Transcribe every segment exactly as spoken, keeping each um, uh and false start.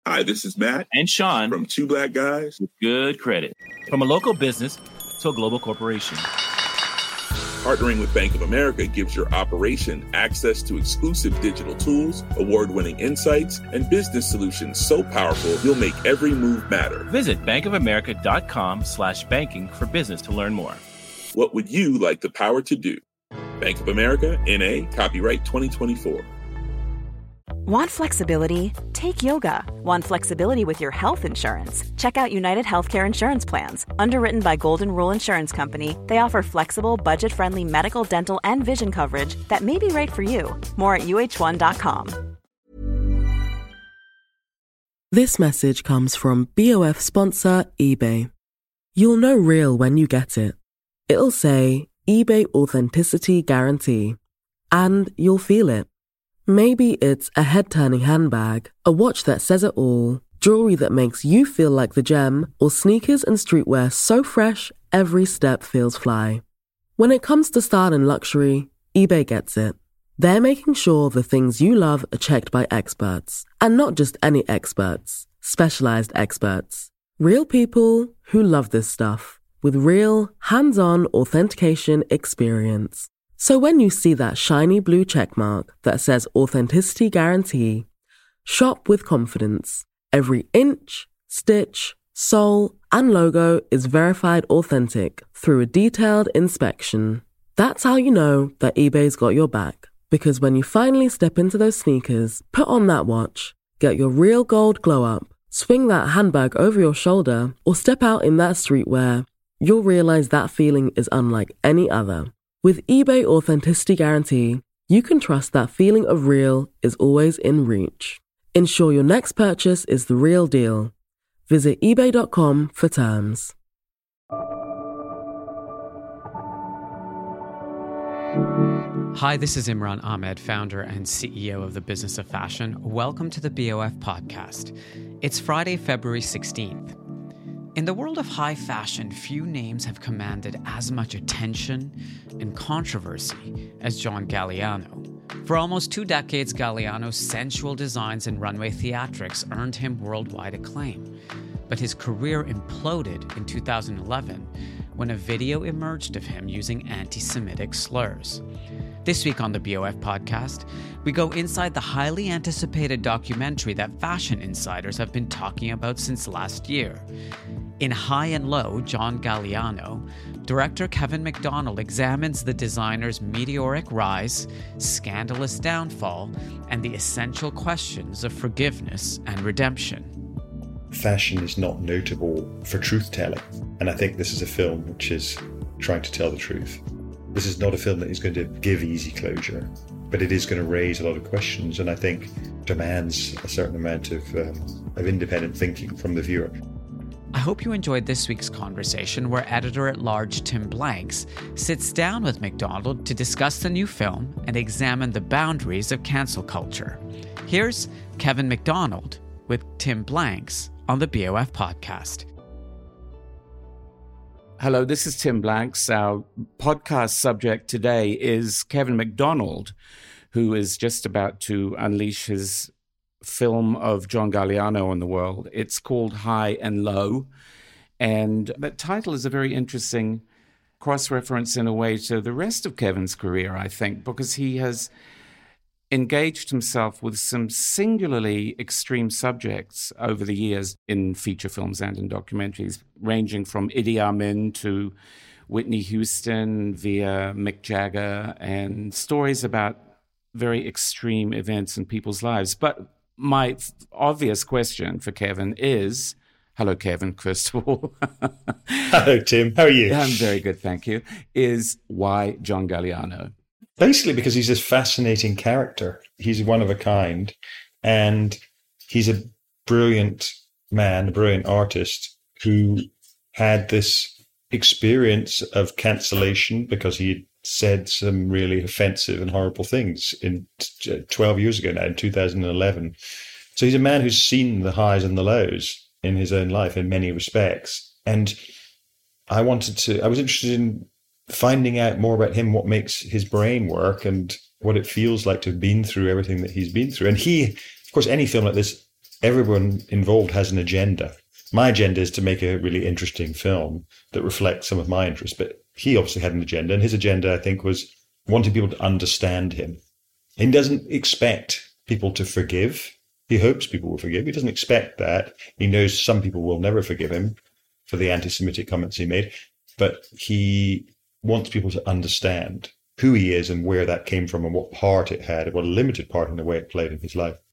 Hi, this is Matt and Sean from Two Black Guys with Good Credit. From a local business to a global corporation, partnering with Bank of America gives your operation access to exclusive digital tools, award-winning insights, and business solutions so powerful you'll make every move matter. Visit bankofamerica.com slash banking for business to learn more. What would you like the power to do? Bank of America, N A, copyright twenty twenty-four. Want flexibility? Take yoga. Want flexibility with your health insurance? Check out United Healthcare Insurance Plans. Underwritten by Golden Rule Insurance Company, they offer flexible, budget-friendly medical, dental, and vision coverage that may be right for you. More at U H one dot com. This message comes from B O F sponsor eBay. You'll know real when you get it. It'll say eBay Authenticity Guarantee. And you'll feel it. Maybe it's a head-turning handbag, a watch that says it all, jewelry that makes you feel like the gem, or sneakers and streetwear so fresh, every step feels fly. When it comes to style and luxury, eBay gets it. They're making sure the things you love are checked by experts. And not just any experts, specialized experts. Real people who love this stuff, with real, hands-on authentication experience. So when you see that shiny blue checkmark that says Authenticity Guarantee, shop with confidence. Every inch, stitch, sole, and logo is verified authentic through a detailed inspection. That's how you know that eBay's got your back. Because when you finally step into those sneakers, put on that watch, get your real gold glow up, swing that handbag over your shoulder, or step out in that streetwear, you'll realize that feeling is unlike any other. With eBay Authenticity Guarantee, you can trust that feeling of real is always in reach. Ensure your next purchase is the real deal. Visit ebay dot com for terms. Hi, this is Imran Ahmed, founder and C E O of the Business of Fashion. Welcome to the B O F podcast. It's Friday, February sixteenth. In the world of high fashion, few names have commanded as much attention and controversy as John Galliano. For almost two decades, Galliano's sensual designs and runway theatrics earned him worldwide acclaim. But his career imploded in two thousand eleven when a video emerged of him using anti-Semitic slurs. This week on the B O F podcast, we go inside the highly anticipated documentary that fashion insiders have been talking about since last year. In High and Low, John Galliano, director Kevin McDonald examines the designer's meteoric rise, scandalous downfall, and the essential questions of forgiveness and redemption. Fashion is not notable for truth-telling, and I think this is a film which is trying to tell the truth. This is not a film that is going to give easy closure, but it is going to raise a lot of questions, and I think demands a certain amount of, um, of independent thinking from the viewer. I hope you enjoyed this week's conversation where editor-at-large Tim Blanks sits down with McDonald to discuss the new film and examine the boundaries of cancel culture. Here's Kevin McDonald with Tim Blanks on the B O F podcast. Hello, this is Tim Blanks. Our podcast subject today is Kevin McDonald, who is just about to unleash his film of John Galliano on the world. It's called High and Low, and that title is a very interesting cross-reference in a way to the rest of Kevin's career, I think, because he has engaged himself with some singularly extreme subjects over the years in feature films and in documentaries, ranging from Idi Amin to Whitney Houston via Mick Jagger, and stories about very extreme events in people's lives. But my obvious question for Kevin is, hello, Kevin, first of all. Hello, Tim. How are you? I'm very good, thank you. Is why John Galliano? Basically because he's this fascinating character. He's one of a kind, and he's a brilliant man, a brilliant artist who had this experience of cancellation because he said some really offensive and horrible things in twelve years ago now, in two thousand eleven. So he's a man who's seen the highs and the lows in his own life in many respects. And I wanted to, I was interested in finding out more about him, what makes his brain work and what it feels like to have been through everything that he's been through. And he, of course, any film like this everyone involved has an agenda. My agenda is to make a really interesting film that reflects some of my interests, but he obviously had an agenda, and his agenda, I think, was wanting people to understand him. He doesn't expect people to forgive. He hopes people will forgive. He doesn't expect that. He knows some people will never forgive him for the anti-Semitic comments he made, but he wants people to understand who he is and where that came from and what part it had, what a limited part in the way it played in his life.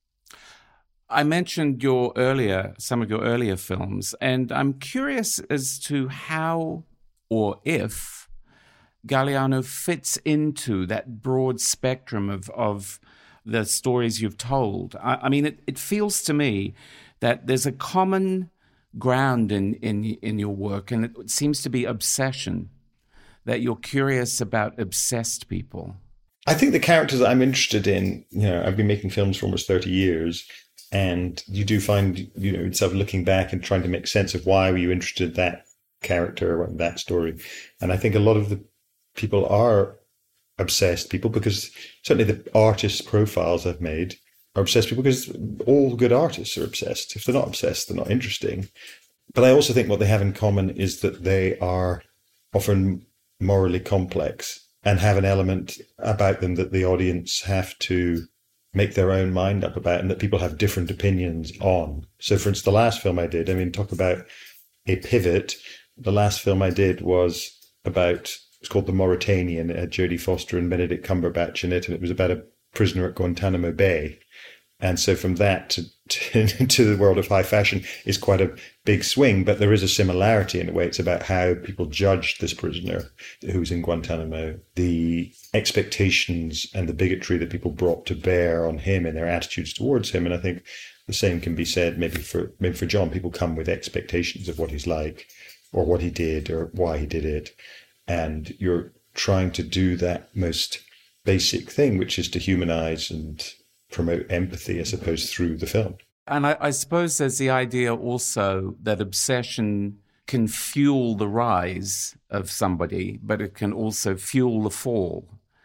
I mentioned your earlier, some of your earlier films, and I'm curious as to how or if Galliano fits into that broad spectrum of, of the stories you've told. I, I mean, it, it feels to me that there's a common ground in, in, in your work, and it seems to be obsession, that you're curious about obsessed people. I think the characters that I'm interested in, you know, I've been making films for almost thirty years, and you do find, you know, yourself looking back and trying to make sense of why were you interested in that character or that story. And I think a lot of the people are obsessed people because certainly the artist profiles I've made are obsessed people because all good artists are obsessed. If they're not obsessed, they're not interesting. But I also think what they have in common is that they are often morally complex and have an element about them that the audience have to make their own mind up about and that people have different opinions on. So for instance, the last film I did, I mean, talk about a pivot. The last film I did was about, it's called The Mauritanian. It had Jodie Foster and Benedict Cumberbatch in it, and it was about a prisoner at Guantanamo Bay. And so from that to, to, to the world of high fashion is quite a big swing, but there is a similarity in a way. It's about how people judged this prisoner who's in Guantanamo, the expectations and the bigotry that people brought to bear on him and their attitudes towards him. And I think the same can be said maybe for maybe for John. People come with expectations of what he's like or what he did or why he did it. And you're trying to do that most basic thing, which is to humanize and promote empathy, I suppose, through the film. And I, I suppose there's the idea also that obsession can fuel the rise of somebody, but it can also fuel the fall.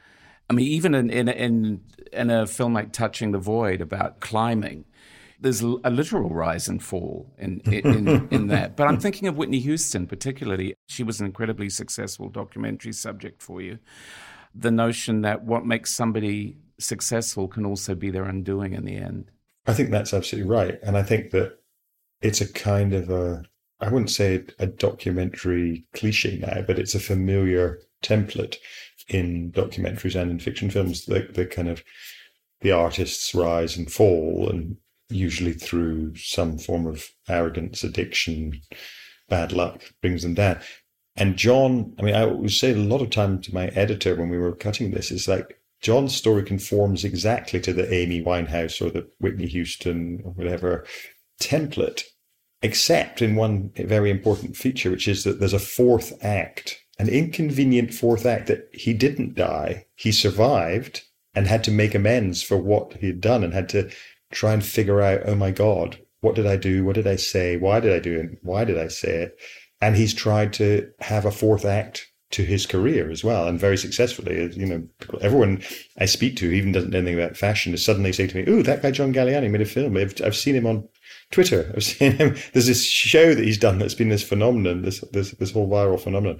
I mean, even in in in, in a film like Touching the Void about climbing, there's a literal rise and fall in in, in, in that. But I'm thinking of Whitney Houston particularly. She was an incredibly successful documentary subject for you. The notion that what makes somebody successful can also be their undoing in the end. I think that's absolutely right. And I think that it's a kind of a, I wouldn't say a documentary cliche now, but it's a familiar template in documentaries and in fiction films, the, the kind of the artists rise and fall, and usually through some form of arrogance, addiction, bad luck brings them down. And John, I mean, I would say a lot of time to my editor when we were cutting this, is like, John's story conforms exactly to the Amy Winehouse or the Whitney Houston or whatever template, except in one very important feature, which is that there's a fourth act, an inconvenient fourth act, that he didn't die. He survived and had to make amends for what he had done and had to try and figure out, oh my God, what did I do? What did I say? Why did I do it? Why did I say it? And he's tried to have a fourth act to his career as well, and very successfully. You know, everyone I speak to, who even doesn't know anything about fashion, is suddenly saying to me, "Oh, that guy John Galliano made a film. I've, I've seen him on Twitter. I've seen him. There's this show that he's done that's been this phenomenon, this this this whole viral phenomenon."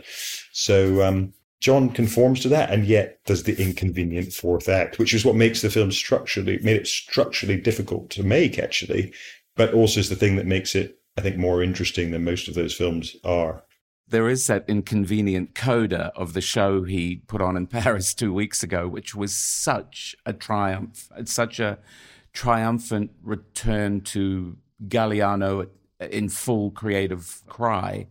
So um, John conforms to that, and yet there's the inconvenient fourth act, which is what makes the film structurally made it structurally difficult to make, actually, but also is the thing that makes it, I think, more interesting than most of those films are. There is that inconvenient coda of the show he put on in Paris two weeks ago, which was such a triumph. It's such a triumphant return to Galliano in full creative cry.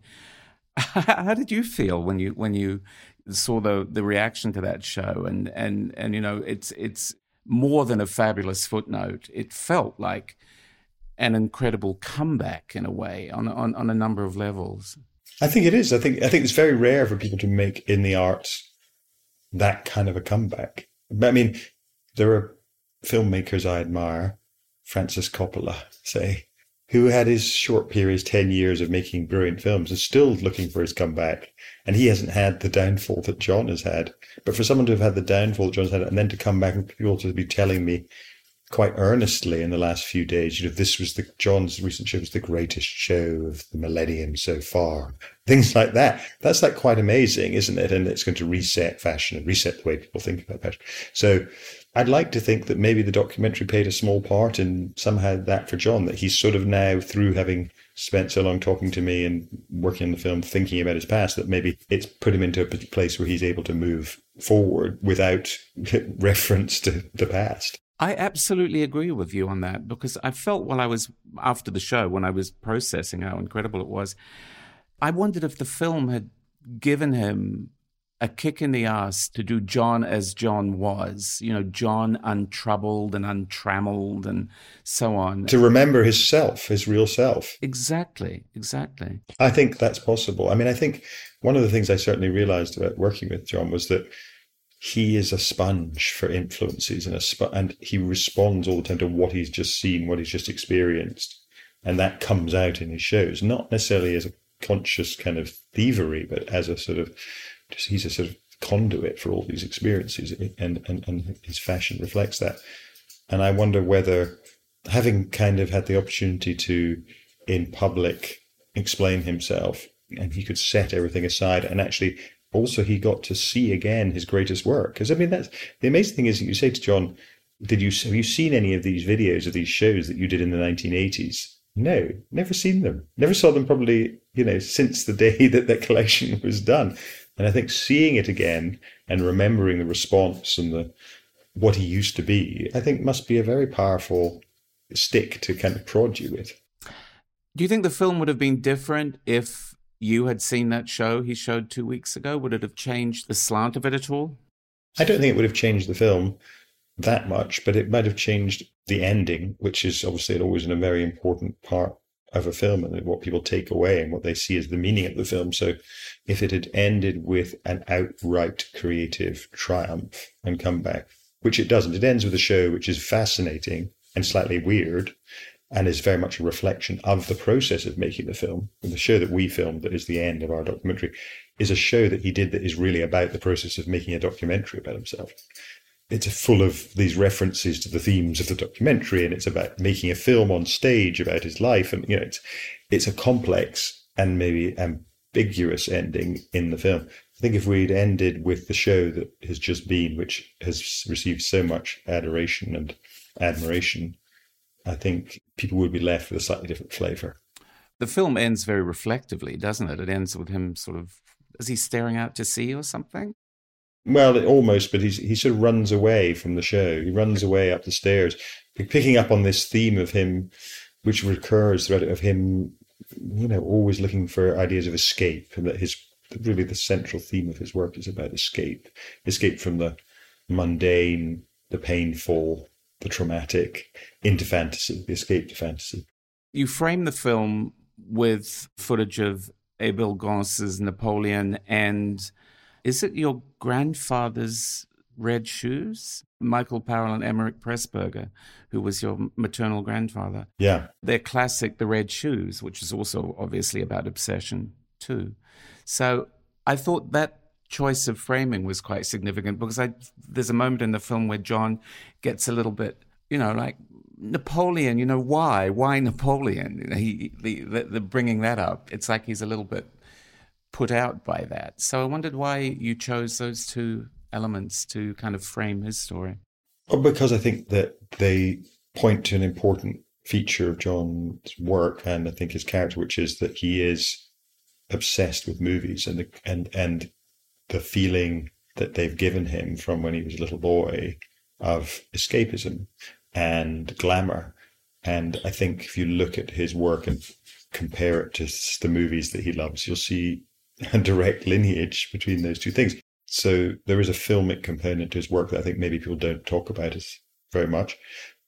How did you feel when you when you saw the the reaction to that show? And and and you know, it's it's more than a fabulous footnote. It felt like an incredible comeback in a way on on, on a number of levels. I think it is. I think I think it's very rare for people to make in the arts that kind of a comeback. I mean, there are filmmakers I admire, Francis Coppola, say, who had his short periods, ten years of making brilliant films, is still looking for his comeback. And he hasn't had the downfall that John has had. But for someone to have had the downfall that John's had, and then to come back and people to be telling me quite earnestly in the last few days, you know, this was the, John's recent show was the greatest show of the millennium so far. Things like that. That's like quite amazing, isn't it? And it's going to reset fashion and reset the way people think about fashion. So I'd like to think that maybe the documentary played a small part in somehow that for John, that he's sort of now, through having spent so long talking to me and working on the film, thinking about his past, that maybe it's put him into a place where he's able to move forward without reference to the past. I absolutely agree with you on that, because I felt while I was, after the show, when I was processing how incredible it was, I wondered if the film had given him a kick in the ass to do John as John was, you know, John untroubled and untrammeled and so on. To remember his self, his real self. Exactly, exactly. I think that's possible. I mean, I think one of the things I certainly realized about working with John was that he is a sponge for influences, and a sp- and he responds all the time to what he's just seen, what he's just experienced. And that comes out in his shows, not necessarily as a conscious kind of thievery, but as a sort of, just, he's a sort of conduit for all these experiences, and, and, and his fashion reflects that. And I wonder whether, having kind of had the opportunity to, in public, explain himself, and he could set everything aside, and actually also he got to see again his greatest work. Because, I mean, that's the amazing thing is that you say to John, did you have you seen any of these videos of these shows that you did in the nineteen eighties? No, never seen them. Never saw them probably, you know, since the day that that collection was done. And I think seeing it again and remembering the response and the what he used to be, I think must be a very powerful stick to kind of prod you with. Do you think the film would have been different if you had seen that show he showed two weeks ago? Would it have changed the slant of it at all? I don't think it would have changed the film that much, but it might have changed the ending, which is obviously always a very important part of a film and what people take away and what they see as the meaning of the film. So if it had ended with an outright creative triumph and comeback, which it doesn't, it ends with a show which is fascinating and slightly weird and is very much a reflection of the process of making the film. And the show that we filmed, that is the end of our documentary, is a show that he did that is really about the process of making a documentary about himself. It's full of these references to the themes of the documentary, and it's about making a film on stage about his life. And, you know, it's, it's a complex and maybe ambiguous ending in the film. I think if we'd ended with the show that has just been, which has received so much adoration and admiration, I think people would be left with a slightly different flavor. The film ends very reflectively, doesn't it? It ends with him sort of, is he staring out to sea or something? Well, almost, but he's, he sort of runs away from the show. He runs away up the stairs, picking up on this theme of him, which recurs throughout, of him, you know, always looking for ideas of escape, and that his really the central theme of his work is about escape, escape from the mundane, the painful, the traumatic, into fantasy, the escape to fantasy. You frame the film with footage of Abel Gance's Napoleon, and is it your grandfather's red shoes? Michael Powell and Emmerich Pressburger, who was your maternal grandfather. Yeah. Their classic, The Red Shoes, which is also obviously about obsession too. So I thought that choice of framing was quite significant, because I, there's a moment in the film where John gets a little bit, you know, like, Napoleon, you know, why? Why Napoleon? You know, he, the, the, the bringing that up, it's like he's a little bit put out by that. So I wondered why you chose those two elements to kind of frame his story. Well, because I think that they point to an important feature of John's work, and I think his character, which is that he is obsessed with movies, and the, and and the feeling that they've given him from when he was a little boy of escapism and glamour. And I think if you look at his work and compare it to the movies that he loves, you'll see a direct lineage between those two things. So there is a filmic component to his work that I think maybe people don't talk about as very much.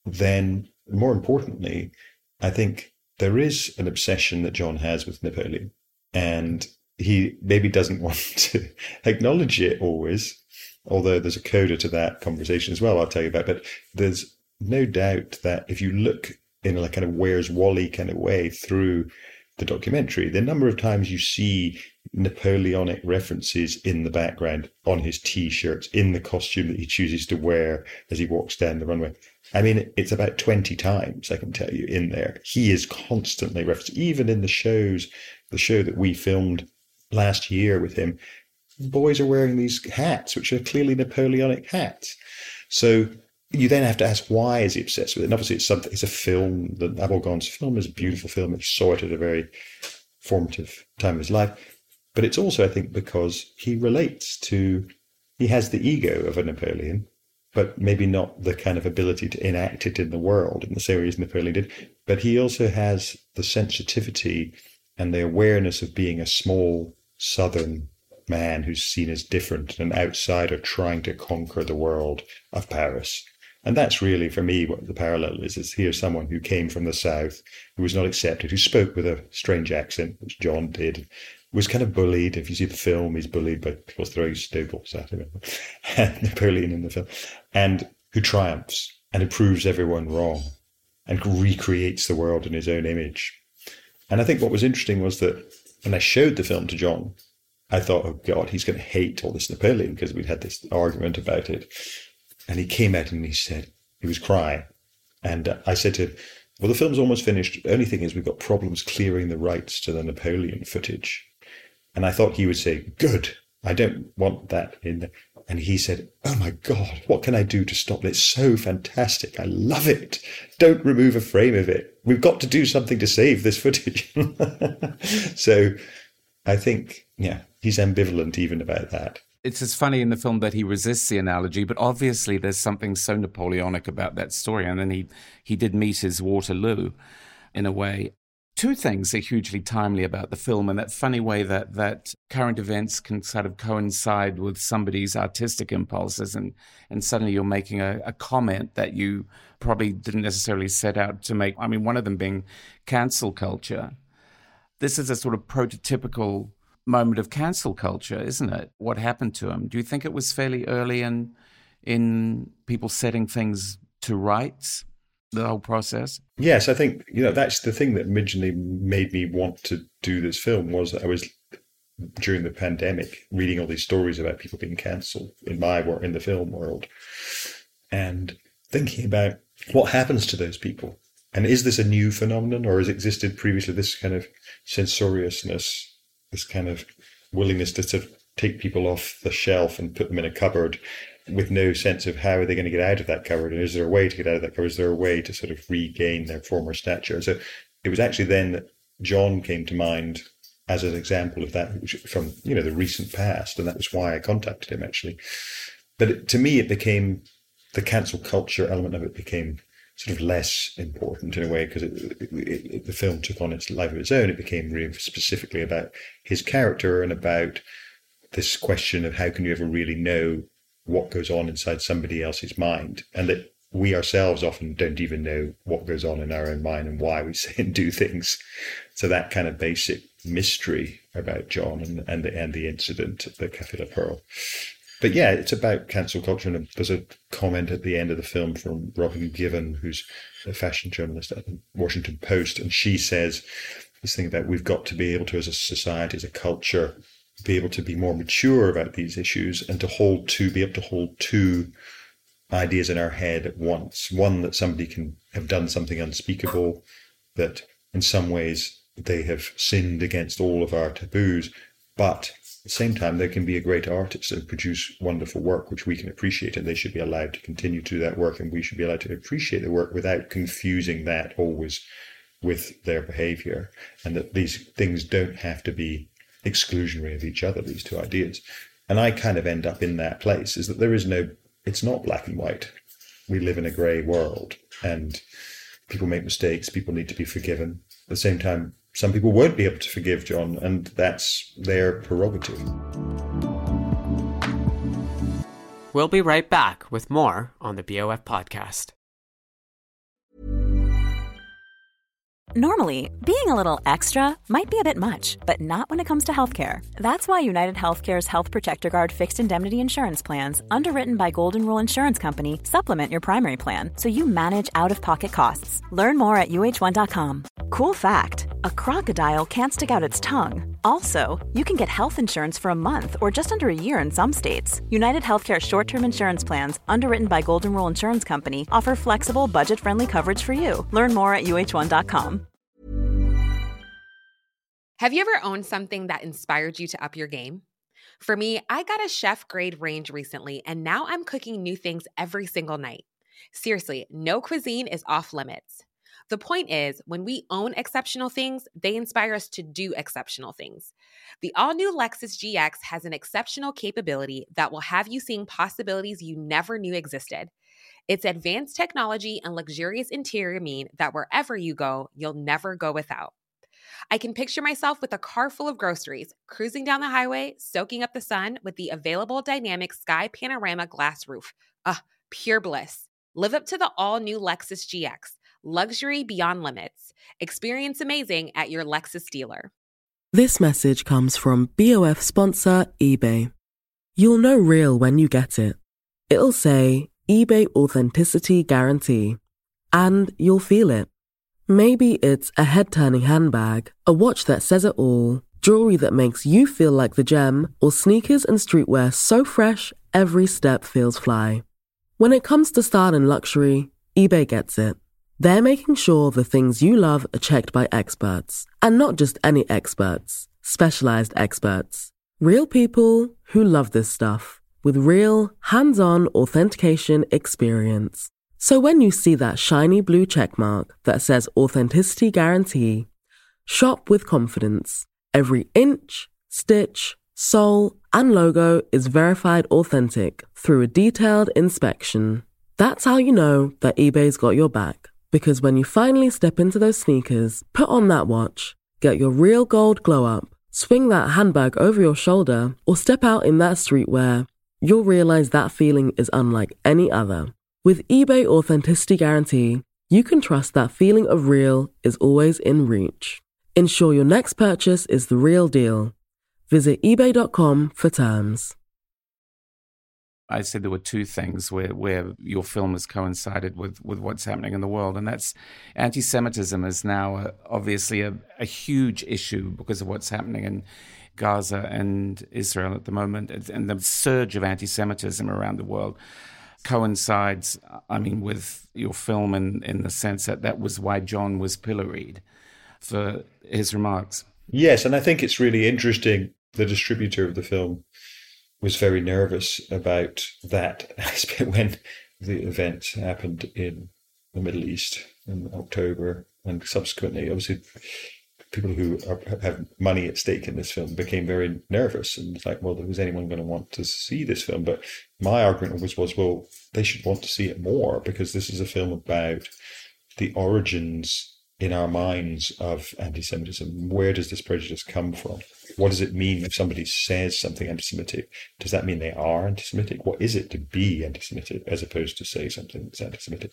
Then, more importantly, I think there is an obsession that John has with Napoleon, and he maybe doesn't want to acknowledge it always, although there's a coda to that conversation as well I'll tell you about. But there's no doubt that if you look in a kind of Where's Wally kind of way through the documentary, the number of times you see Napoleonic references in the background, on his T-shirts, in the costume that he chooses to wear as he walks down the runway. I mean, it's about twenty times, I can tell you, in there. He is constantly referenced, even in the shows, the show that we filmed last year with him, boys are wearing these hats, which are clearly Napoleonic hats. So you then have to ask, why is he obsessed with it? And obviously it's something, it's a film, the Abel Gance film is a beautiful film. He saw it at a very formative time of his life. But it's also, I think, because he relates to, he has the ego of a Napoleon, but maybe not the kind of ability to enact it in the world in the series Napoleon did. But he also has the sensitivity and the awareness of being a small southern man who's seen as different, an outsider trying to conquer the world of Paris. And that's really, for me, what the parallel is, is here's someone who came from the South, who was not accepted, who spoke with a strange accent, which John did, was kind of bullied. If you see the film, he's bullied by people throwing snowballs at him, Napoleon in the film, and who triumphs and proves everyone wrong and recreates the world in his own image. And I think what was interesting was that when I showed the film to John, I thought, oh God, he's going to hate all this Napoleon because we'd had this argument about it. And he came out and he said, he was crying. And uh, I said to him, well, the film's almost finished. The only thing is we've got problems clearing the rights to the Napoleon footage. And I thought he would say, good, I don't want that in there. And he said, oh my God, what can I do to stop it? It's so fantastic. I love it. Don't remove a frame of it. We've got to do something to save this footage. So I think, yeah, he's ambivalent even about that. It's as funny in the film that he resists the analogy, but obviously there's something so Napoleonic about that story. And then he, he did meet his Waterloo in a way. Two things are hugely timely about the film, and that funny way that, that current events can sort of coincide with somebody's artistic impulses, and, and suddenly you're making a, a comment that you probably didn't necessarily set out to make. I mean, one of them being cancel culture. This is a sort of prototypical moment of cancel culture, isn't it? What happened to him? Do you think it was fairly early in in people setting things to rights, the whole process? Yes, I think, you know, that's the thing that originally made me want to do this film, was that I was, during the pandemic, reading all these stories about people being cancelled in my work, in the film world, and thinking about what happens to those people. And is this a new phenomenon, or has existed previously, this kind of censoriousness, this kind of willingness to sort of take people off the shelf and put them in a cupboard with no sense of how are they going to get out of that cupboard, and is there a way to get out of that cupboard? Is there a way to sort of regain their former stature? So it was actually then that John came to mind as an example of that from, you know, the recent past, and that was why I contacted him, actually. But it, to me, it became, the cancel culture element of it became sort of less important in a way, because it, it, it, the film took on its life of its own. It became really specifically about his character and about this question of how can you ever really know what goes on inside somebody else's mind, and that we ourselves often don't even know what goes on in our own mind and why we say and do things. So that kind of basic mystery about John and, and, the, and the incident at the Café La Pearl. But yeah, it's about cancel culture. And there's a comment at the end of the film from Robin Given, who's a fashion journalist at the Washington Post. And she says this thing about we've got to be able to, as a society, as a culture, be able to be more mature about these issues and to hold to, be able to hold two ideas in our head at once. One, that somebody can have done something unspeakable, that in some ways they have sinned against all of our taboos, but at the same time, they can be a great artist and produce wonderful work, which we can appreciate, and they should be allowed to continue to do that work, and we should be allowed to appreciate the work without confusing that always with their behavior, and that these things don't have to be exclusionary of each other, these two ideas. And I kind of end up in that place, is that there is no, it's not black and white. We live in a grey world, and people make mistakes, people need to be forgiven. At the same time, some people won't be able to forgive John, and that's their prerogative. We'll be right back with more on the B O F podcast. Normally, being a little extra might be a bit much, but not when it comes to healthcare. That's why United Healthcare's Health Protector Guard fixed indemnity insurance plans, underwritten by Golden Rule Insurance Company, supplement your primary plan so you manage out-of-pocket costs. Learn more at U H one dot com. Cool fact, a crocodile can't stick out its tongue. Also, you can get health insurance for a month or just under a year in some states. United Healthcare short-term insurance plans, underwritten by Golden Rule Insurance Company, offer flexible, budget-friendly coverage for you. Learn more at U H one dot com. Have you ever owned something that inspired you to up your game? For me, I got a chef-grade range recently, and now I'm cooking new things every single night. Seriously, no cuisine is off limits. The point is, when we own exceptional things, they inspire us to do exceptional things. The all-new Lexus G X has an exceptional capability that will have you seeing possibilities you never knew existed. Its advanced technology and luxurious interior mean that wherever you go, you'll never go without. I can picture myself with a car full of groceries, cruising down the highway, soaking up the sun with the available dynamic sky panorama glass roof. Ah, pure bliss. Live up to the all-new Lexus G X. Luxury beyond limits. Experience amazing at your Lexus dealer. This message comes from B O F sponsor eBay. You'll know real when you get it. It'll say eBay Authenticity Guarantee. And you'll feel it. Maybe it's a head-turning handbag, a watch that says it all, jewelry that makes you feel like the gem, or sneakers and streetwear so fresh every step feels fly. When it comes to style and luxury, eBay gets it. They're making sure the things you love are checked by experts. And not just any experts, specialized experts. Real people who love this stuff, with real, hands-on authentication experience. So when you see that shiny blue checkmark that says Authenticity Guarantee, shop with confidence. Every inch, stitch, sole, and logo is verified authentic through a detailed inspection. That's how you know that eBay's got your back. Because when you finally step into those sneakers, put on that watch, get your real gold glow up, swing that handbag over your shoulder, or step out in that streetwear, you'll realize that feeling is unlike any other. With eBay Authenticity Guarantee, you can trust that feeling of real is always in reach. Ensure your next purchase is the real deal. Visit ebay dot com for terms. I said there were two things where, where your film has coincided with, with what's happening in the world, and that's anti-Semitism is now a, obviously a, a huge issue because of what's happening in Gaza and Israel at the moment, and the surge of anti-Semitism around the world coincides, I mean, with your film in, in the sense that that was why John was pilloried for his remarks. Yes, and I think it's really interesting. The distributor of the film was very nervous about that aspect when the event happened in the Middle East in October, and subsequently, obviously, people who are, have money at stake in this film became very nervous, and it's like, well, was anyone going to want to see this film? But my argument was, was, well, they should want to see it more, because this is a film about the origins in our minds of anti-Semitism. Where does this prejudice come from? What does it mean if somebody says something anti-Semitic? Does that mean they are anti-Semitic? What is it to be anti-Semitic as opposed to say something that's anti-Semitic?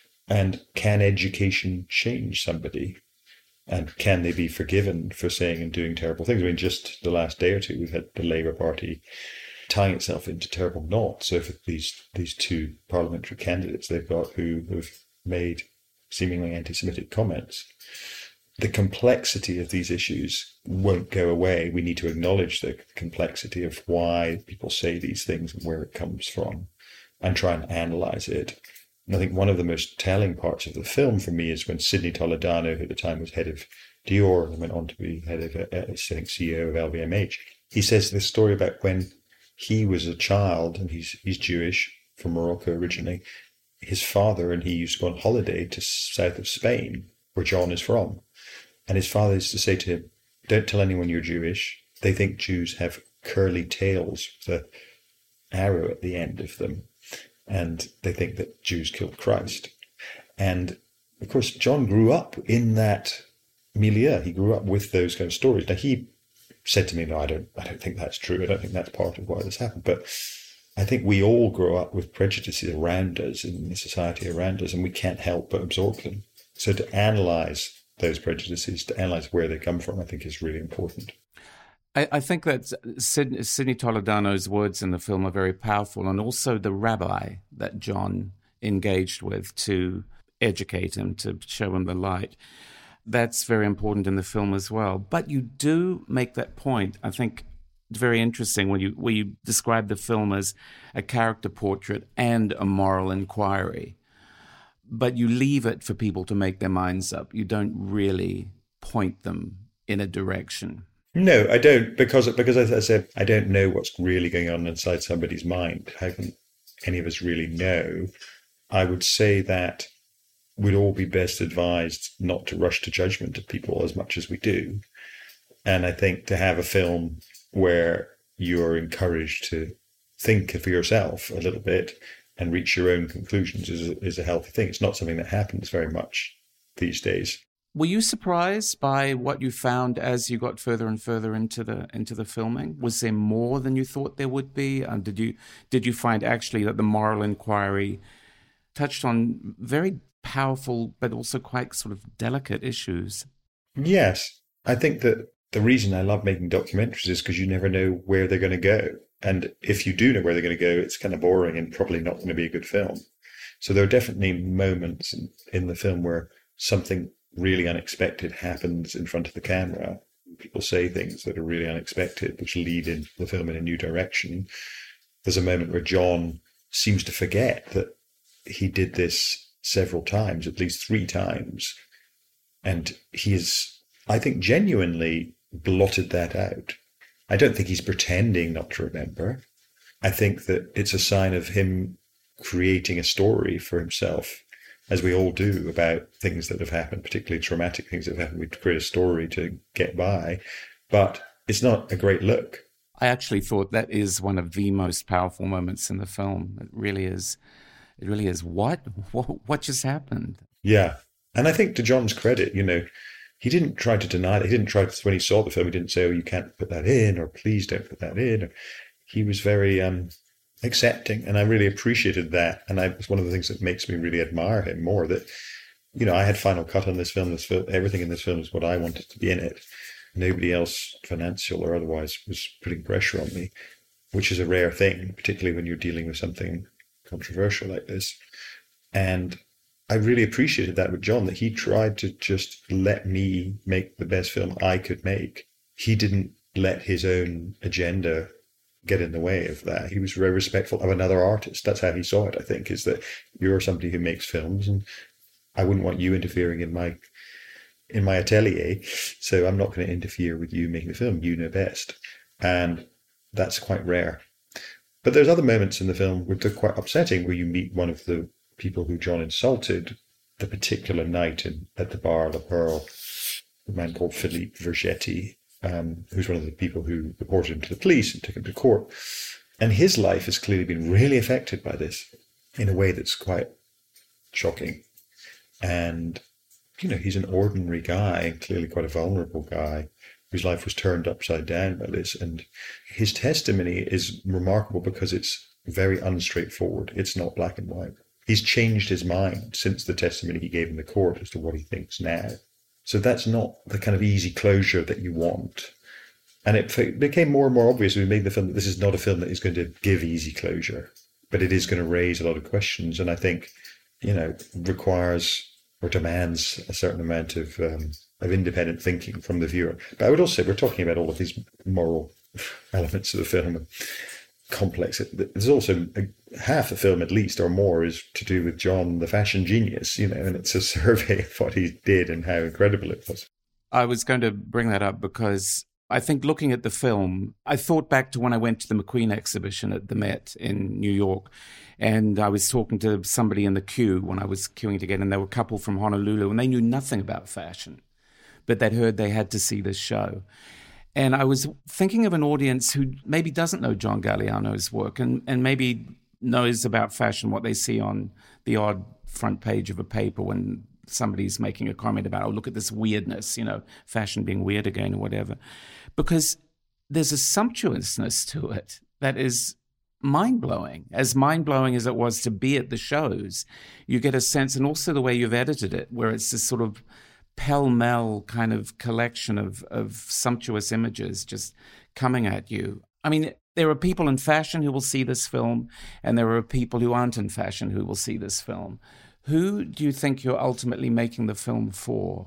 And can education change somebody? And can they be forgiven for saying and doing terrible things? I mean, just the last day or two, we've had the Labour Party tying itself into terrible knots. So for these these two parliamentary candidates they've got who have made seemingly anti-Semitic comments, the complexity of these issues won't go away. We need to acknowledge the complexity of why people say these things and where it comes from, and try and analyze it. And I think one of the most telling parts of the film for me is when Sidney Toledano, who at the time was head of Dior and went on to be head of, uh, I think, C E O of L V M H, he says this story about when he was a child, and he's he's Jewish, from Morocco originally. His father and he used to go on holiday to south of Spain, where John is from. And his father used to say to him, don't tell anyone you're Jewish. They think Jews have curly tails with an arrow at the end of them. And they think that Jews killed Christ. And, of course, John grew up in that milieu. He grew up with those kind of stories. Now, he said to me, no, I don't, I don't think that's true. I don't think that's part of why this happened. But I think we all grow up with prejudices around us in the society around us, and we can't help but absorb them. So to analyse those prejudices, to analyse where they come from, I think is really important. I, I think that Sid, Sidney Toledano's words in the film are very powerful, and also the rabbi that John engaged with to educate him, to show him the light. That's very important in the film as well. But you do make that point, I think, very interesting when you where you describe the film as a character portrait and a moral inquiry. But you leave it for people to make their minds up. You don't really point them in a direction. No, I don't, because because as I said, I don't know what's really going on inside somebody's mind. How can any of us really know? I would say that we'd all be best advised not to rush to judgment of people as much as we do. And I think to have a film where you're encouraged to think for yourself a little bit and reach your own conclusions is a, is a healthy thing. It's not something that happens very much these days. Were you surprised by what you found as you got further and further into the into the filming? Was there more than you thought there would be? Um, did you did you find actually that the moral inquiry touched on very powerful but also quite sort of delicate issues? Yes, I think that the reason I love making documentaries is because you never know where they're going to go. And if you do know where they're going to go, it's kind of boring and probably not going to be a good film. So there are definitely moments in, in the film where something really unexpected happens in front of the camera. People say things that are really unexpected, which lead into the film in a new direction. There's a moment where John seems to forget that he did this several times, at least three times. And he is, I think, genuinely blotted that out. I don't think he's pretending not to remember. I think that it's a sign of him creating a story for himself, as we all do about things that have happened, particularly traumatic things that have happened. We create a story to get by, but it's not a great look. I actually thought that is one of the most powerful moments in the film. It really is. It really is. What? What, what just happened? Yeah. And I think to John's credit, you know, he didn't try to deny that. He didn't try to, when he saw the film, he didn't say, oh, you can't put that in, or please don't put that in. He was very um, accepting, and I really appreciated that. And I, it's one of the things that makes me really admire him more, that, you know, I had final cut on this film. This film, everything in this film is what I wanted to be in it. Nobody else, financial or otherwise, was putting pressure on me, which is a rare thing, particularly when you're dealing with something controversial like this. And I really appreciated that with John, that he tried to just let me make the best film I could make. He didn't let his own agenda get in the way of that. He was very respectful of another artist. That's how he saw it, I think, is that you're somebody who makes films, and I wouldn't want you interfering in my in my atelier, so I'm not going to interfere with you making the film. You know best. And that's quite rare. But there's other moments in the film which are quite upsetting, where you meet one of the people who John insulted the particular night in, at the bar La Pearl, a man called Philippe Vergetti, um, who's one of the people who reported him to the police and took him to court. And his life has clearly been really affected by this in a way that's quite shocking. And, you know, he's an ordinary guy, and clearly quite a vulnerable guy, whose life was turned upside down by this. And his testimony is remarkable because it's very unstraightforward. It's not black and white. He's changed his mind since the testimony he gave in the court as to what he thinks now. So that's not the kind of easy closure that you want. And it became more and more obvious as we made the film that this is not a film that is going to give easy closure, but it is going to raise a lot of questions. And I think, you know, requires or demands a certain amount of um, of independent thinking from the viewer. But I would also say we're talking about all of these moral elements of the film, complex. There's also a, half the film, at least, or more, is to do with John, the fashion genius, you know, and it's a survey of what he did and how incredible it was. I was going to bring that up because I think looking at the film, I thought back to when I went to the McQueen exhibition at the Met in New York, and I was talking to somebody in the queue when I was queuing to get in. There were a couple from Honolulu, and they knew nothing about fashion, but they'd heard they had to see this show. And I was thinking of an audience who maybe doesn't know John Galliano's work and, and maybe knows about fashion, what they see on the odd front page of a paper when somebody's making a comment about, oh, look at this weirdness, you know, fashion being weird again or whatever. Because there's a sumptuousness to it that is mind-blowing. As mind-blowing as it was to be at the shows, you get a sense, and also the way you've edited it, where it's this sort of pell-mell kind of collection of, of sumptuous images just coming at you. I mean, there are people in fashion who will see this film, and there are people who aren't in fashion who will see this film. Who do you think you're ultimately making the film for?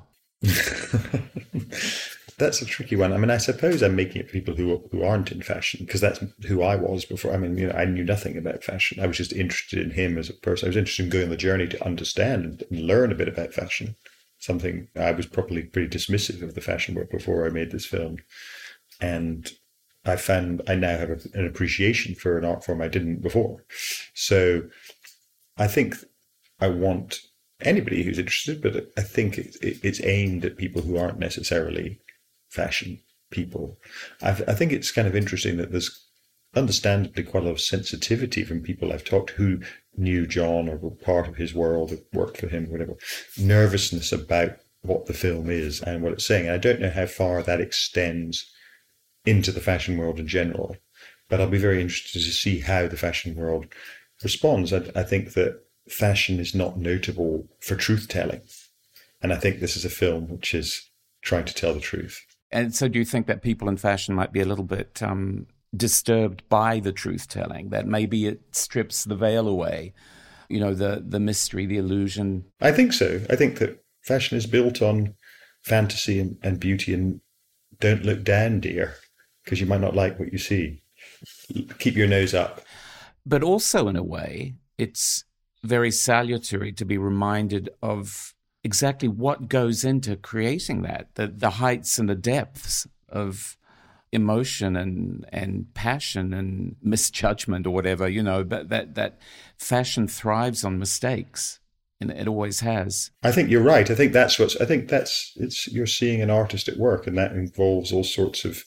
That's a tricky one. I mean, I suppose I'm making it for people who who aren't in fashion, because that's who I was before. I mean, you know, I knew nothing about fashion. I was just interested in him as a person. I was interested in going on the journey to understand and learn a bit about fashion. Something I was probably pretty dismissive of the fashion world before I made this film. And I found I now have a, an appreciation for an art form I didn't before. So I think I want anybody who's interested, but I think it, it, it's aimed at people who aren't necessarily fashion people. I've, I think it's kind of interesting that there's understandably quite a lot of sensitivity from people I've talked to who knew John or were part of his world, or worked for him, whatever. Nervousness about what the film is and what it's saying. And I don't know how far that extends into the fashion world in general, but I'll be very interested to see how the fashion world responds. I, I think that fashion is not notable for truth-telling. And I think this is a film which is trying to tell the truth. And so do you think that people in fashion might be a little bit um, disturbed by the truth-telling, that maybe it strips the veil away, you know, the, the mystery, the illusion? I think so. I think that fashion is built on fantasy and, and beauty, and don't look down, dear, because you might not like what you see. Keep your nose up. But also, in a way, it's very salutary to be reminded of exactly what goes into creating that, the, the heights and the depths of emotion and, and passion and misjudgment or whatever, you know, but that, that fashion thrives on mistakes, and it always has. I think you're right. I think that's what's, I think that's, it's, you're seeing an artist at work, and that involves all sorts of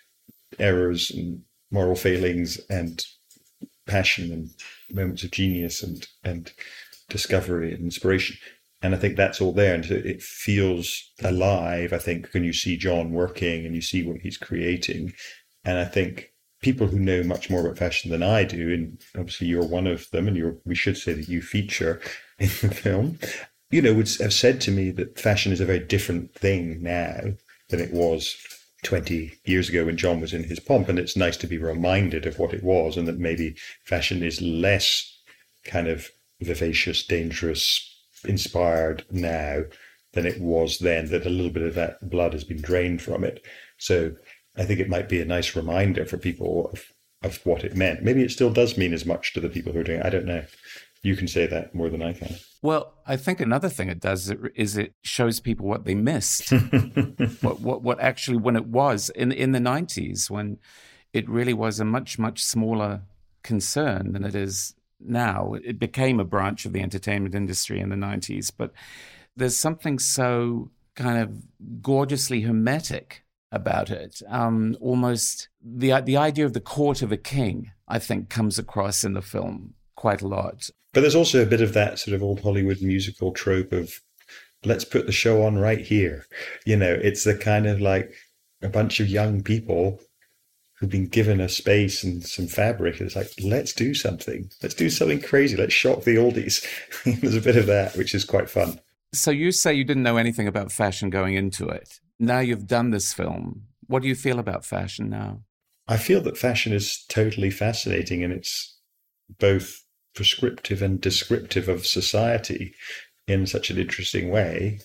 errors and moral failings and passion and moments of genius and, and discovery and inspiration. And I think that's all there. And it feels alive, I think, when you see John working and you see what he's creating. And I think people who know much more about fashion than I do, and obviously you're one of them, and you're, we should say that you feature in the film, you know, would have said to me that fashion is a very different thing now than it was twenty years ago when John was in his pomp. And it's nice to be reminded of what it was, and that maybe fashion is less kind of vivacious, dangerous, inspired now than it was then, that a little bit of that blood has been drained from it. So I think it might be a nice reminder for people of, of what it meant. Maybe it still does mean as much to the people who are doing it. I don't know. You can say that more than I can. Well, I think another thing it does is it shows people what they missed. what, what what actually, when it was in in the nineties, when it really was a much, much smaller concern than it is now. It became a branch of the entertainment industry in the nineties, but there's something so kind of gorgeously hermetic about it. Um, almost the the idea of the court of a king, I think, comes across in the film quite a lot. But there's also a bit of that sort of old Hollywood musical trope of, let's put the show on right here. You know, it's the kind of like a bunch of young people who've been given a space and some fabric. It's like, let's do something. Let's do something crazy. Let's shock the oldies. There's a bit of that, which is quite fun. So you say you didn't know anything about fashion going into it. Now you've done this film. What do you feel about fashion now? I feel that fashion is totally fascinating, and it's both prescriptive and descriptive of society in such an interesting way.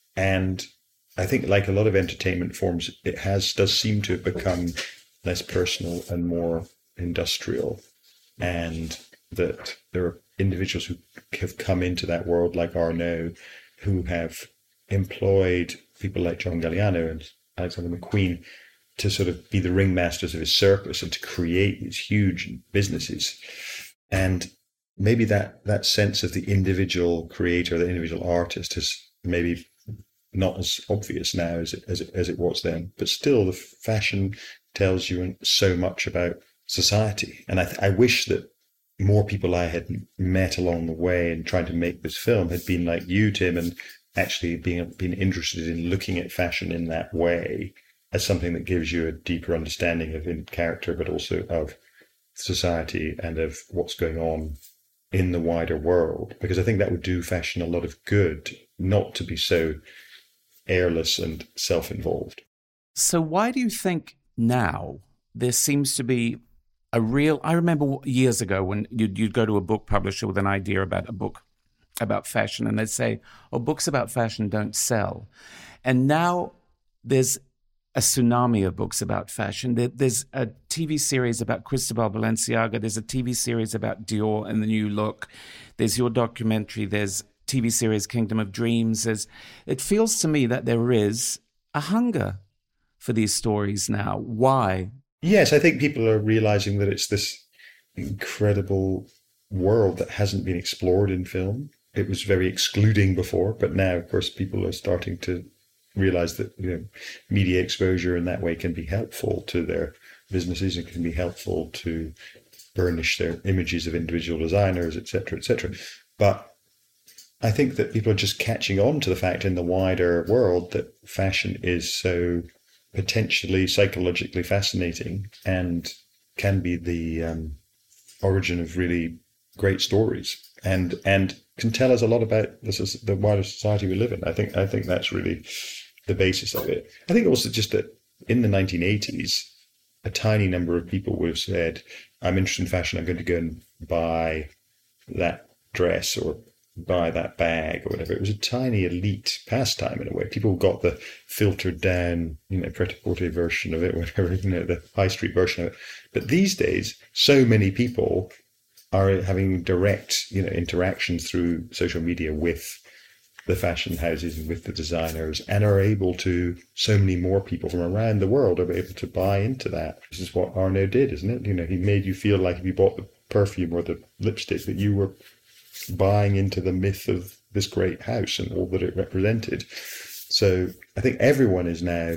And I think, like a lot of entertainment forms, it has does seem to have become less personal and more industrial, and that there are individuals who have come into that world, like Arnaud, who have employed people like John Galliano and Alexander McQueen to sort of be the ringmasters of his circus and to create these huge businesses. And maybe that, that sense of the individual creator, the individual artist, is maybe not as obvious now as it, as it, as it was then. But still, the fashion tells you so much about society. And I, th- I wish that more people I had met along the way in trying to make this film had been like you, Tim, and actually being, being interested in looking at fashion in that way as something that gives you a deeper understanding of in character, but also of society and of what's going on in the wider world. Because I think that would do fashion a lot of good, not to be so airless and self-involved. So why do you think now there seems to be a real... I remember years ago when you'd, you'd go to a book publisher with an idea about a book, about fashion, and they'd say, oh, books about fashion don't sell. And now there's a tsunami of books about fashion. There, there's a T V series about Cristobal Balenciaga. There's a T V series about Dior and the new look. There's your documentary. There's T V series Kingdom of Dreams. There's, it feels to me that there is a hunger for these stories now. Why? Yes, I think people are realizing that it's this incredible world that hasn't been explored in film. It was very excluding before, but now, of course, people are starting to realize that, you know, media exposure in that way can be helpful to their businesses and can be helpful to burnish their images of individual designers, et cetera, et cetera. But I think that people are just catching on to the fact in the wider world that fashion is so potentially psychologically fascinating and can be the um, origin of really great stories, and and can tell us a lot about this is the wider society we live in. I think I think that's really the basis of it. I think also just that in the nineteen eighties, a tiny number of people would have said, I'm interested in fashion, I'm going to go and buy that dress or buy that bag or whatever. It was a tiny elite pastime in a way. People got the filtered down, you know, pret-a-porter version of it, whatever, you know, the high street version of it. But these days, so many people are having direct, you know, interactions through social media with the fashion houses and with the designers, and are able to, so many more people from around the world are able to buy into that. This is what Arnault did, isn't it? You know, he made you feel like if you bought the perfume or the lipstick that you were buying into the myth of this great house and all that it represented. So I think everyone is now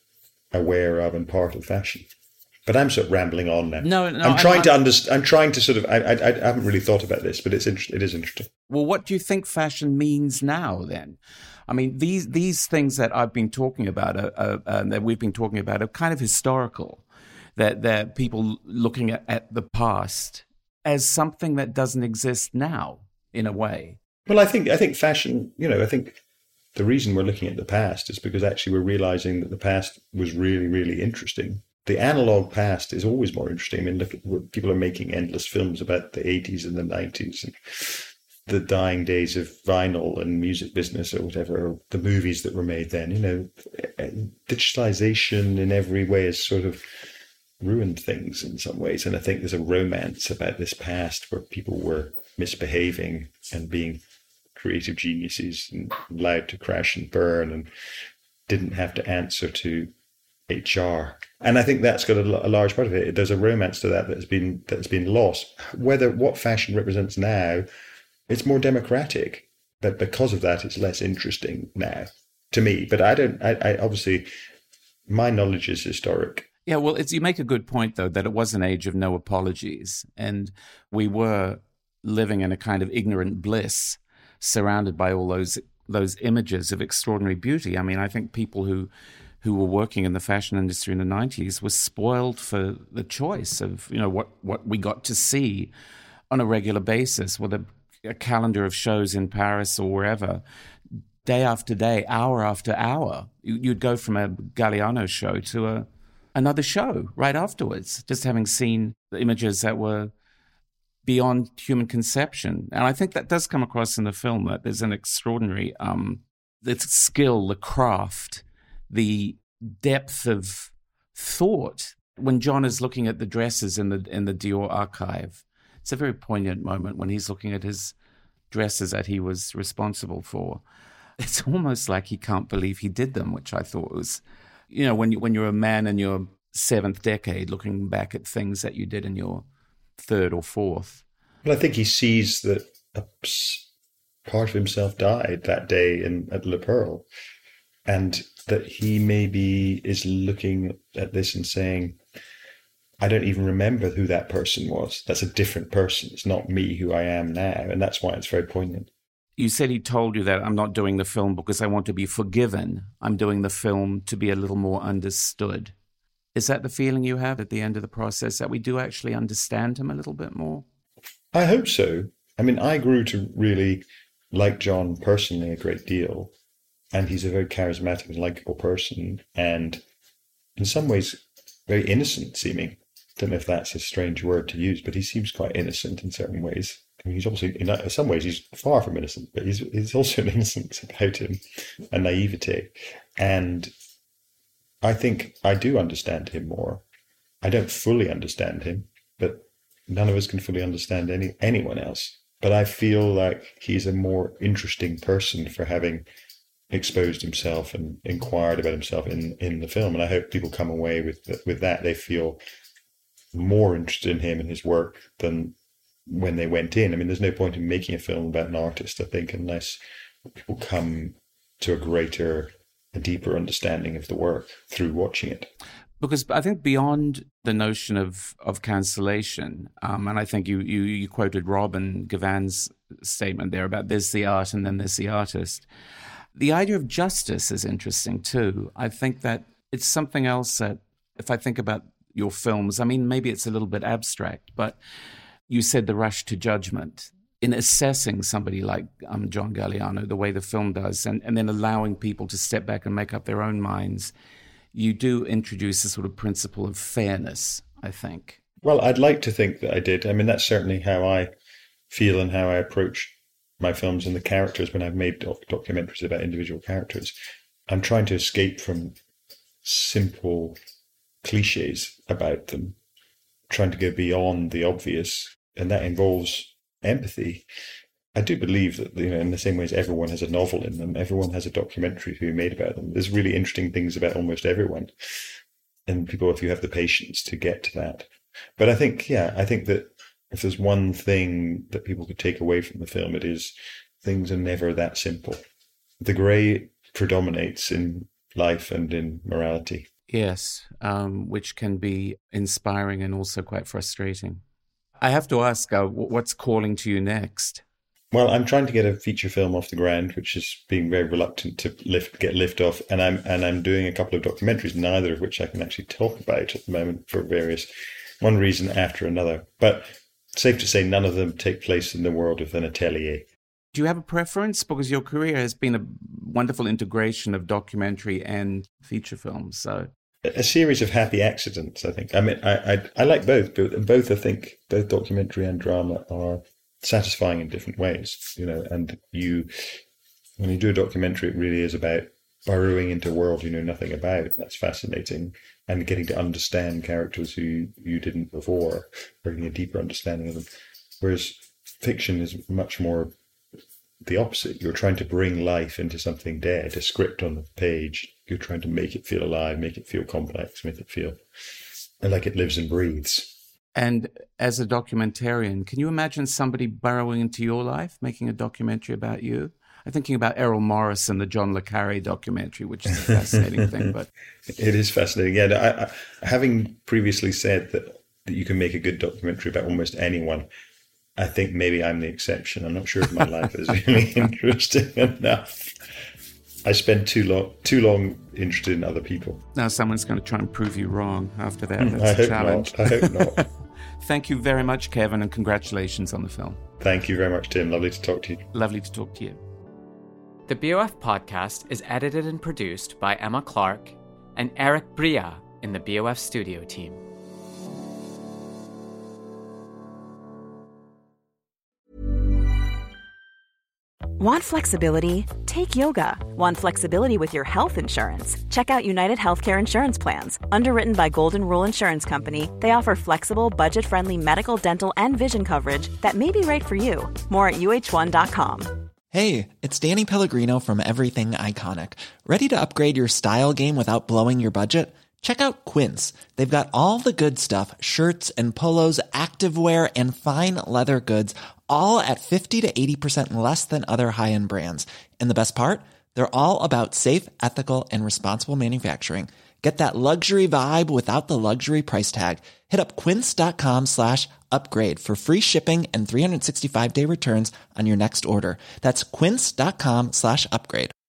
aware of and part of fashion. But I'm sort of rambling on now. No, no. I'm trying I'm, to understand. I'm trying to sort of. I, I, I haven't really thought about this, but it's inter- it is interesting. Well, what do you think fashion means now? Then, I mean, these these things that I've been talking about, are, are, uh, that we've been talking about, are kind of historical. That that people looking at, at the past as something that doesn't exist now, in a way. Well, I think I think fashion. You know, I think the reason we're looking at the past is because actually we're realizing that the past was really, really interesting. The analog past is always more interesting. I mean, look at people are making endless films about the eighties and the nineties and the dying days of vinyl and music business or whatever, or the movies that were made then. You know, digitalization in every way has sort of ruined things in some ways. And I think there's a romance about this past where people were misbehaving and being creative geniuses and allowed to crash and burn and didn't have to answer to H R. And I think that's got a, a large part of it. There's a romance to that that's been that's been lost. Whether what fashion represents now, it's more democratic, but because of that, it's less interesting now to me. But I don't. I, I obviously, my knowledge is historic. Yeah, well, it's, you make a good point though that it was an age of no apologies, and we were living in a kind of ignorant bliss, surrounded by all those those images of extraordinary beauty. I mean, I think people who who were working in the fashion industry in the nineties were spoiled for the choice of, you know, what, what we got to see on a regular basis with a, a calendar of shows in Paris or wherever, day after day, hour after hour. You'd go from a Galliano show to a another show right afterwards, just having seen the images that were beyond human conception. And I think that does come across in the film, that there's an extraordinary um, the skill, the craft, the depth of thought when John is looking at the dresses in the in the Dior archive. It's a very poignant moment when he's looking at his dresses that he was responsible for. It's almost like he can't believe he did them, which I thought was, you know, when you when you're a man in your seventh decade looking back at things that you did in your third or fourth. Well, I think he sees that a part of himself died that day in at Le Pearl, and that he maybe is looking at this and saying, I don't even remember who that person was. That's a different person. It's not me who I am now. And that's why it's very poignant. You said he told you that I'm not doing the film because I want to be forgiven. I'm doing the film to be a little more understood. Is that the feeling you have at the end of the process, that we do actually understand him a little bit more? I hope so. I mean, I grew to really like John personally a great deal. And he's a very charismatic and likable person, and in some ways very innocent seeming. Don't know if that's a strange word to use, but he seems quite innocent in certain ways. I mean, he's obviously, in some ways, he's far from innocent, but he's, he's also an innocence about him, a naivete. And I think I do understand him more. I don't fully understand him, but none of us can fully understand any anyone else. But I feel like he's a more interesting person for having exposed himself and inquired about himself in, in the film. And I hope people come away with with that. They feel more interested in him and his work than when they went in. I mean, there's no point in making a film about an artist, I think, unless people come to a greater, a deeper understanding of the work through watching it. Because I think beyond the notion of of cancellation, um, and I think you, you you quoted Robin Givhan's statement there about there's the art and then there's the artist. The idea of justice is interesting too. I think that it's something else that, if I think about your films, I mean, maybe it's a little bit abstract, but you said the rush to judgment in assessing somebody like um, John Galliano, the way the film does, and, and then allowing people to step back and make up their own minds. You do introduce a sort of principle of fairness, I think. Well, I'd like to think that I did. I mean, that's certainly how I feel and how I approach my films and the characters when I've made doc- documentaries about individual characters. I'm trying to escape from simple cliches about them, trying to go beyond the obvious, and that involves empathy. I do believe that, you know, in the same way as everyone has a novel in them, everyone has a documentary to be made about them. There's really interesting things about almost everyone. And people, if you have the patience to get to that. But I think, yeah, I think that if there's one thing that people could take away from the film, it is things are never that simple. The grey predominates in life and in morality. Yes, um, which can be inspiring and also quite frustrating. I have to ask, uh, what's calling to you next? Well, I'm trying to get a feature film off the ground, which is being very reluctant to lift, get lift off, and I'm and I'm doing a couple of documentaries, neither of which I can actually talk about at the moment for various one reason after another. But safe to say, none of them take place in the world of an atelier. Do you have a preference? Because your career has been a wonderful integration of documentary and feature films. So a series of happy accidents, I think. I mean, I I, I like both, but both I think both documentary and drama are satisfying in different ways, you know. And you, when you do a documentary, it really is about burrowing into a world you know nothing about. That's fascinating, and getting to understand characters who you didn't before, bringing a deeper understanding of them. Whereas fiction is much more the opposite. You're trying to bring life into something dead, a script on the page. You're trying to make it feel alive, make it feel complex, make it feel like it lives and breathes. And as a documentarian, can you imagine somebody burrowing into your life, making a documentary about you? I'm thinking about Errol Morris and the John le Carré documentary, which is a fascinating thing. But it is fascinating. Yeah, I, I, having previously said that, that you can make a good documentary about almost anyone, I think maybe I'm the exception. I'm not sure if my life is really interesting enough. I spend too long too long interested in other people. Now someone's going to try and prove you wrong after that. That's I a hope challenge. not. I hope not. Thank you very much, Kevin, and congratulations on the film. Thank you very much, Tim. Lovely to talk to you. Lovely to talk to you. The B O F podcast is edited and produced by Emma Clark and Eric Bria in the B O F studio team. Want flexibility? Take yoga. Want flexibility with your health insurance? Check out United Healthcare Insurance Plans. Underwritten by Golden Rule Insurance Company, they offer flexible, budget-friendly medical, dental, and vision coverage that may be right for you. More at U H one dot com. Hey, it's Danny Pellegrino from Everything Iconic. Ready to upgrade your style game without blowing your budget? Check out Quince. They've got all the good stuff, shirts and polos, activewear, and fine leather goods, all at fifty to eighty percent less than other high-end brands. And the best part? They're all about safe, ethical, and responsible manufacturing. Get that luxury vibe without the luxury price tag. Hit up quince.com slash upgrade for free shipping and three sixty-five day returns on your next order. That's quince.com slash upgrade.